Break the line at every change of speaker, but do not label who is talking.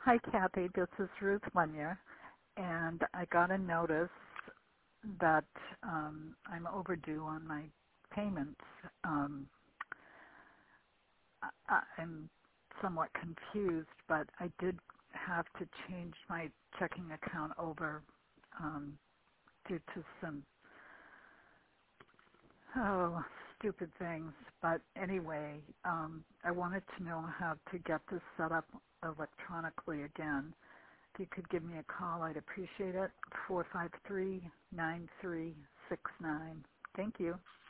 Hi, Kathy. This is Ruth Lenya, and I got a notice that I'm overdue on my payments. I'm somewhat confused, but I did have to change my checking account over due to some stupid things. But anyway, I wanted to know how to get this set up electronically again. If you could give me a call, I'd appreciate it. 453-9369. Thank you.